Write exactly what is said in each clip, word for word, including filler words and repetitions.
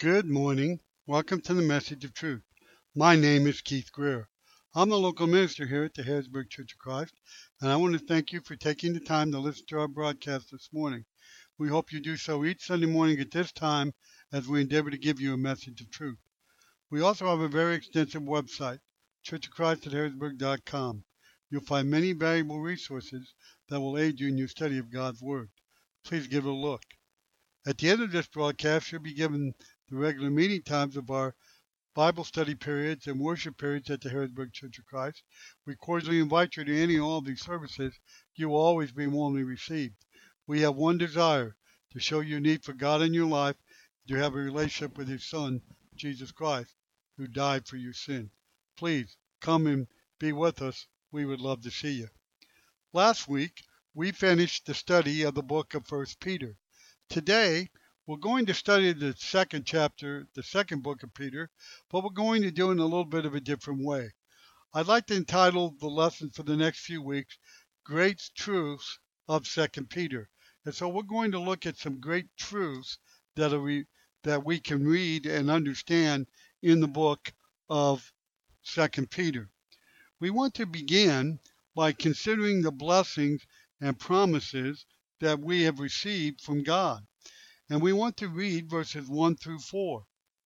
Good morning. Welcome to the Message of Truth. My name is Keith Greer. I'm the local minister here at the Harrisburg Church of Christ, and I want to thank you for taking the time to listen to our broadcast this morning. We hope you do so each Sunday morning at this time as we endeavor to give you a message of truth. We also have a very extensive website, church of christ at harrisburg dot com. You'll find many valuable resources that will aid you in your study of God's Word. Please give it a look. At the end of this broadcast, you'll be given the regular meeting times of our Bible study periods and worship periods at the Harrisburg Church of Christ. We cordially invite you to any and all of these services. You will always be warmly received. We have one desire, to show your need for God in your life, to have a relationship with His Son, Jesus Christ, who died for your sin. Please come and be with us. We would love to see you. Last week, we finished the study of the book of First Peter. Today, we're going to study the second chapter, the second book of Peter, but we're going to do it in a little bit of a different way. I'd like to entitle the lesson for the next few weeks, Great Truths of Second Peter. And so we're going to look at some great truths that, are we, that we can read and understand in the book of Second Peter. We want to begin by considering the blessings and promises that we have received from God. And we want to read verses one through four.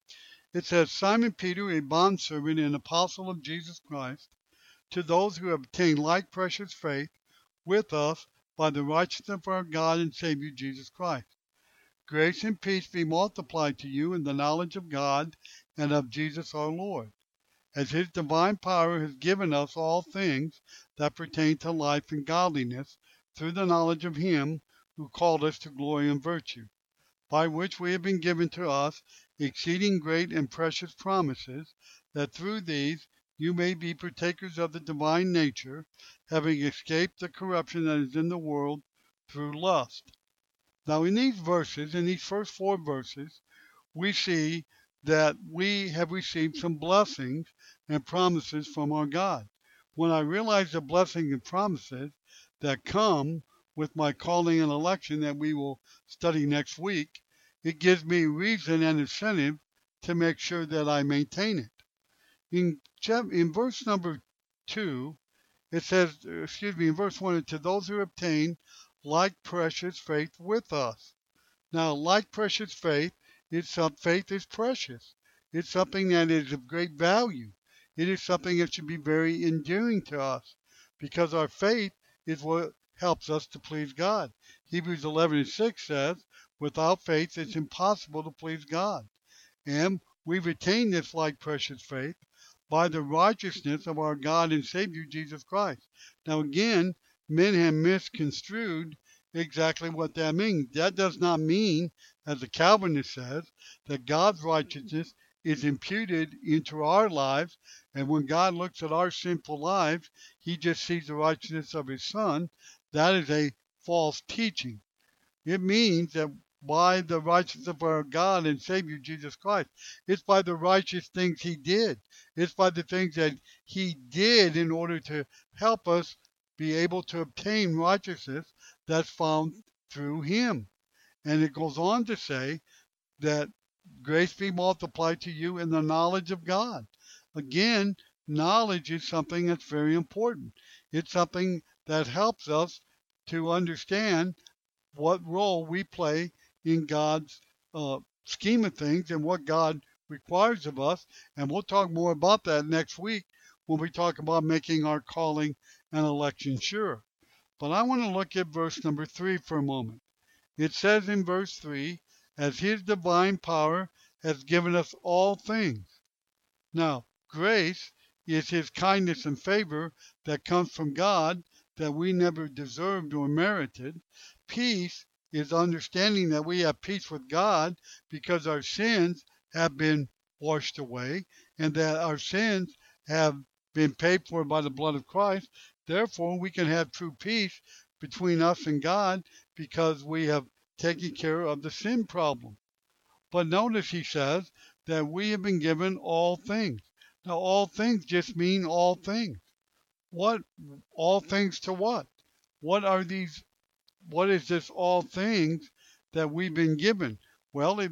It says, Simon Peter, a bondservant and apostle of Jesus Christ, to those who have obtained like precious faith with us by the righteousness of our God and Savior Jesus Christ. Grace and peace be multiplied to you in the knowledge of God and of Jesus our Lord, as His divine power has given us all things that pertain to life and godliness through the knowledge of Him who called us to glory and virtue, by which we have been given to us exceeding great and precious promises, that through these you may be partakers of the divine nature, having escaped the corruption that is in the world through lust. Now in these verses, in these first four verses, we see that we have received some blessings and promises from our God. When I realize the blessings and promises that come with my calling and election that we will study next week, it gives me reason and incentive to make sure that I maintain it. In, in verse number two, it says, excuse me, in verse one, to those who obtain like precious faith with us. Now, like precious faith, it's some faith is precious. It's something that is of great value. It is something that should be very endearing to us, because our faith is what helps us to please God. Hebrews eleven and six says, without faith it's impossible to please God. And we retain this like precious faith by the righteousness of our God and Savior Jesus Christ. Now again, men have misconstrued exactly what that means. That does not mean, as the Calvinist says, that God's righteousness is imputed into our lives, and when God looks at our sinful lives, He just sees the righteousness of His Son. That is a false teaching. It means that by the righteousness of our God and Savior Jesus Christ, it's by the righteous things He did. It's by the things that He did in order to help us be able to obtain righteousness that's found through Him. And it goes on to say that grace be multiplied to you in the knowledge of God. Again, knowledge is something that's very important. It's something that helps us to understand what role we play in God's uh, scheme of things and what God requires of us. And we'll talk more about that next week when we talk about making our calling and election sure. But I want to look at verse number three for a moment. It says in verse three, as His divine power has given us all things. Now, grace is His kindness and favor that comes from God that we never deserved or merited. Peace is understanding that we have peace with God because our sins have been washed away and that our sins have been paid for by the blood of Christ. Therefore, we can have true peace between us and God because we have taken care of the sin problem. But notice he says that we have been given all things. Now, all things just mean all things. What? All things to what? What are these? What is this all things that we've been given? Well, it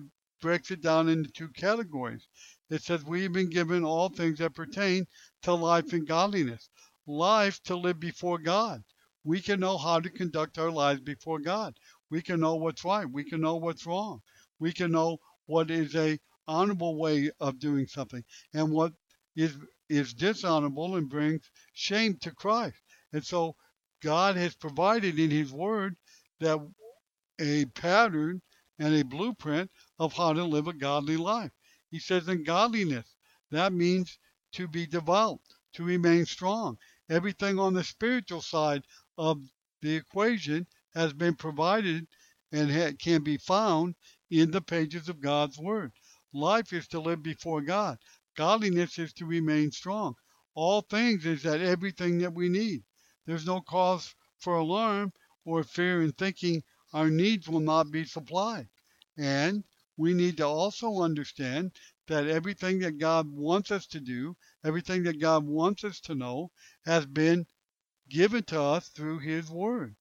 breaks it down into two categories. It says we have been given all things that pertain to life and godliness. Life to live before God. We can know how to conduct our lives before God. We can know what's right. We can know what's wrong. We can know what is a honorable way of doing something and what is is dishonorable and brings shame to Christ. And so God has provided in his word that a pattern and a blueprint of how to live a godly life. He says in godliness, that means to be devout, to remain strong. Everything on the spiritual side of the equation has been provided and ha- can be found in the pages of God's Word. Life is to live before God. Godliness is to remain strong. All things is that everything that we need. There's no cause for alarm or fear in thinking our needs will not be supplied. And we need to also understand that everything that God wants us to do, everything that God wants us to know, has been given to us through His Word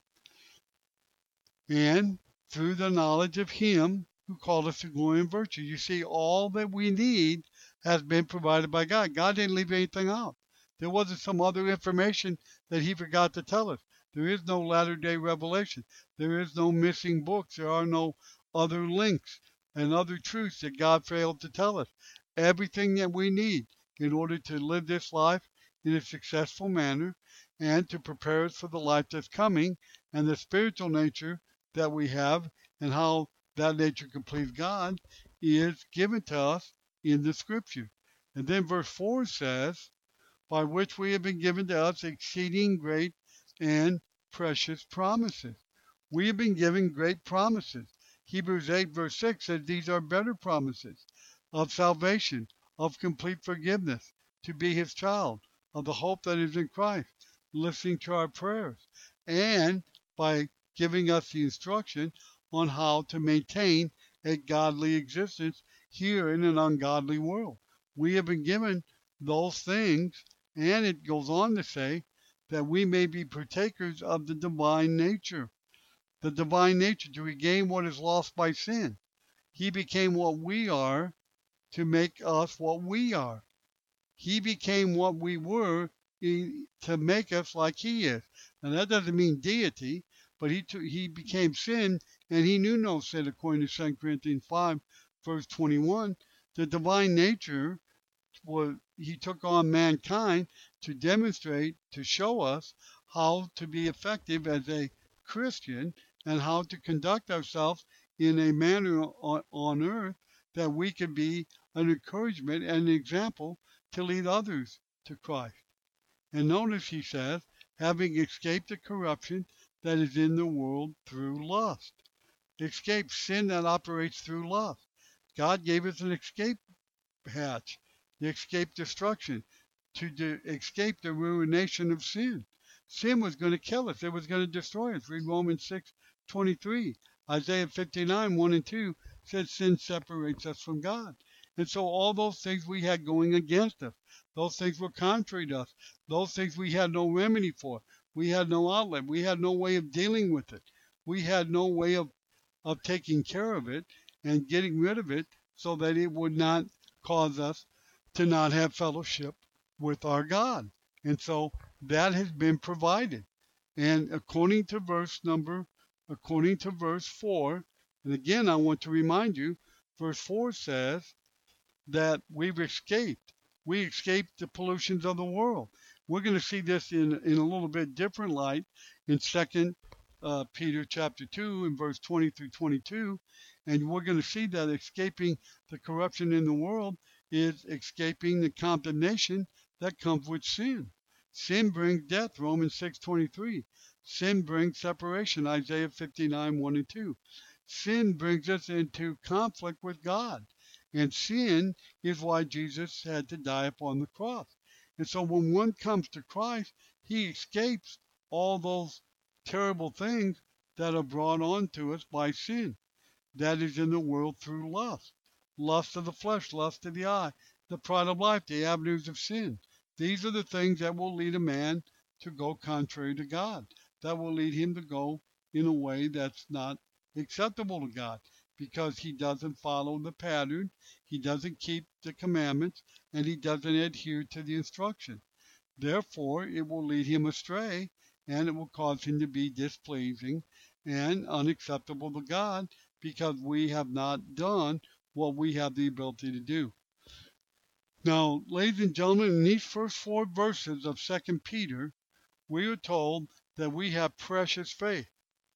and through the knowledge of Him who called us to glory and virtue. You see, all that we need has been provided by God. God didn't leave anything out. There wasn't some other information that He forgot to tell us. There is no latter day revelation. There is no missing books. There are no other links and other truths that God failed to tell us. Everything that we need in order to live this life in a successful manner and to prepare us for the life that's coming and the spiritual nature that we have and how that nature can please God is given to us in the scripture. And then verse four says, by which we have been given to us exceeding great and precious promises. We have been given great promises. Hebrews eight verse six says these are better promises of salvation, of complete forgiveness, to be his child, of the hope that is in Christ, listening to our prayers, and by giving us the instruction on how to maintain a godly existence here in an ungodly world. We have been given those things, and it goes on to say that we may be partakers of the divine nature. The divine nature to regain what is lost by sin. He became what we are to make us what we are. He became what we were to make us like he is. And that doesn't mean deity, but he took, he became sin, and he knew no sin, according to Second Corinthians five, verse twenty-one. The divine nature was, he took on mankind to demonstrate, to show us how to be effective as a Christian and how to conduct ourselves in a manner on, on earth that we can be an encouragement and an example to lead others to Christ. And notice he says, having escaped the corruption that is in the world through lust. Escape sin that operates through lust. God gave us an escape hatch, to escape destruction, to de- escape the ruination of sin. Sin was going to kill us. It was going to destroy us. Read Romans six twenty-three. Isaiah fifty-nine, one and two said sin separates us from God. And so all those things we had going against us, those things were contrary to us. Those things we had no remedy for. We had no outlet. We had no way of dealing with it. We had no way of, of taking care of it and getting rid of it so that it would not cause us to not have fellowship with our God. And so that has been provided. And according to verse number, according to verse four, and again I want to remind you, verse four says that we've escaped. We escaped the pollutions of the world. We're going to see this in, in a little bit different light in Second uh, Peter chapter two and verse twenty through twenty-two. And we're going to see that escaping the corruption in the world is escaping the condemnation that comes with sin. Sin brings death, Romans six twenty-three. Sin brings separation, Isaiah fifty-nine, one and two. Sin brings us into conflict with God. And sin is why Jesus had to die upon the cross. And so when one comes to Christ, he escapes all those terrible things that are brought on to us by sin. That is in the world through lust. Lust of the flesh, lust of the eye, the pride of life, the avenues of sin. These are the things that will lead a man to go contrary to God. That will lead him to go in a way that's not acceptable to God. because he doesn't follow the pattern, he doesn't keep the commandments, and he doesn't adhere to the instruction. Therefore, it will lead him astray, and it will cause him to be displeasing and unacceptable to God because we have not done what we have the ability to do. Now, ladies and gentlemen, in these first four verses of Second Peter, we are told that we have precious faith,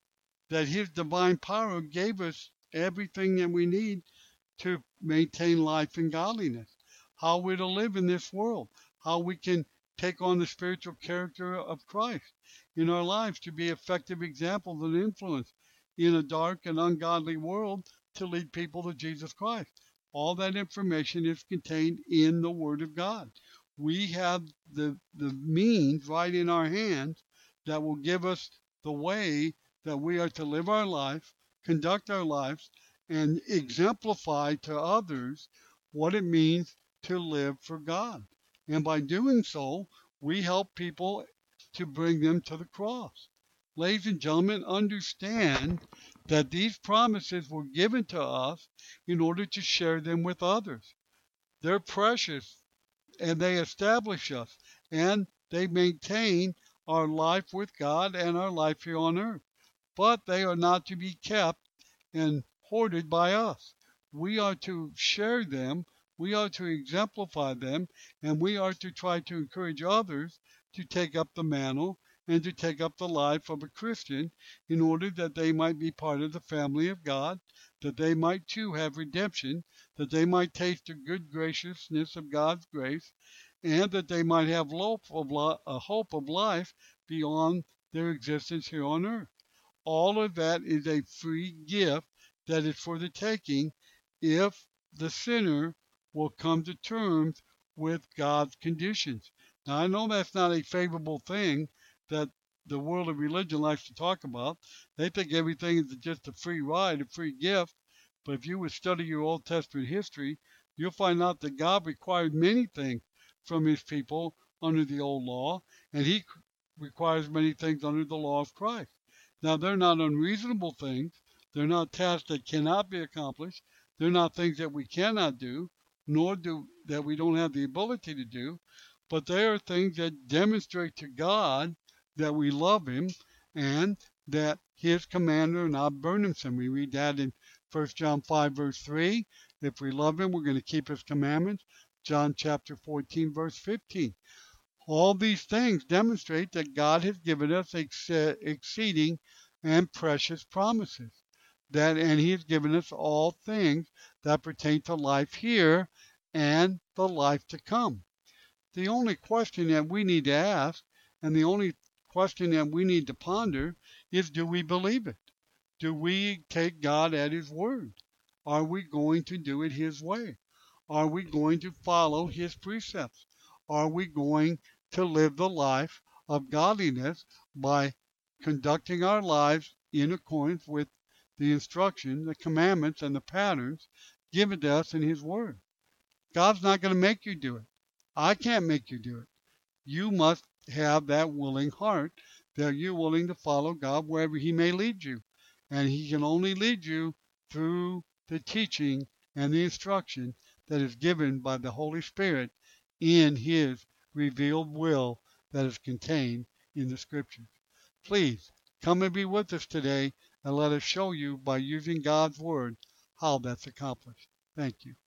that his divine power gave us everything that we need to maintain life and godliness, how we're to live in this world, how we can take on the spiritual character of Christ in our lives to be effective examples and influence in a dark and ungodly world to lead people to Jesus Christ. All that information is contained in the Word of God. We have the, the means right in our hands that will give us the way that we are to live our life, conduct our lives, and exemplify to others what it means to live for God. And by doing so, we help people to bring them to the cross. Ladies and gentlemen, understand that these promises were given to us in order to share them with others. They're precious, and they establish us, and they maintain our life with God and our life here on earth. But they are not to be kept and hoarded by us. We are to share them, we are to exemplify them, and we are to try to encourage others to take up the mantle and to take up the life of a Christian in order that they might be part of the family of God, that they might too have redemption, that they might taste the good graciousness of God's grace, and that they might have hope of, a hope of life beyond their existence here on earth. All of that is a free gift that is for the taking if the sinner will come to terms with God's conditions. Now, I know that's not a favorable thing that the world of religion likes to talk about. They think everything is just a free ride, a free gift. But if you would study your Old Testament history, you'll find out that God required many things from his people under the old law, and he requires many things under the law of Christ. Now, they're not unreasonable things. They're not tasks that cannot be accomplished. They're not things that we cannot do, nor do that we don't have the ability to do. But they are things that demonstrate to God that we love him and that his command are not burdensome. We read that in First John five, verse three. If we love him, we're going to keep his commandments. John chapter fourteen, verse fifteen. All these things demonstrate that God has given us ex- exceeding and precious promises. That, and he has given us all things that pertain to life here and the life to come. The only question that we need to ask, and the only question that we need to ponder, is do we believe it? Do we take God at his word? Are we going to do it his way? Are we going to follow his precepts? Are we going to live the life of godliness by conducting our lives in accordance with the instruction, the commandments, and the patterns given to us in his word? God's not going to make you do it. I can't make you do it. You must have that willing heart that you're willing to follow God wherever he may lead you. And he can only lead you through the teaching and the instruction that is given by the Holy Spirit in his revealed will that is contained in the scriptures. Please come and be with us today and let us show you by using God's word how that's accomplished. Thank you.